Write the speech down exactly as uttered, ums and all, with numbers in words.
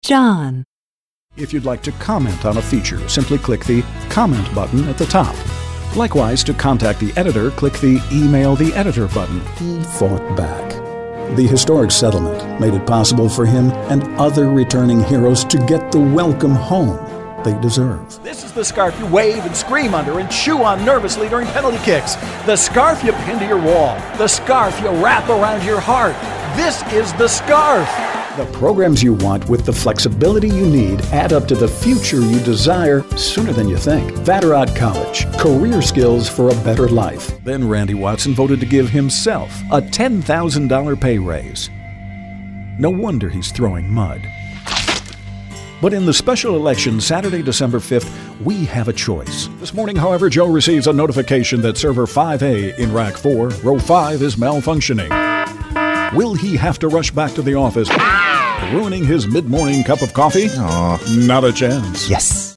John. If you'd like to comment on a feature, simply click the comment button at the top. Likewise, to contact the editor, click the Email the Editor button. He fought back. The historic settlement made it possible for him and other returning heroes to get the welcome home they deserve. This is the scarf you wave and scream under and chew on nervously during penalty kicks. The scarf you pin to your wall. The scarf you wrap around your heart. This is the scarf. The programs you want with the flexibility you need add up to the future you desire sooner than you think. Vatterott College. Career skills for a better life. Then Randy Watson voted to give himself a ten thousand dollars pay raise. No wonder he's throwing mud. But in the special election Saturday, December fifth, we have a choice. This morning, however, Joe receives a notification that server five A in rack four, row five, is malfunctioning. Will he have to rush back to the office, ruining his mid-morning cup of coffee? Aw. Not a chance. Yes.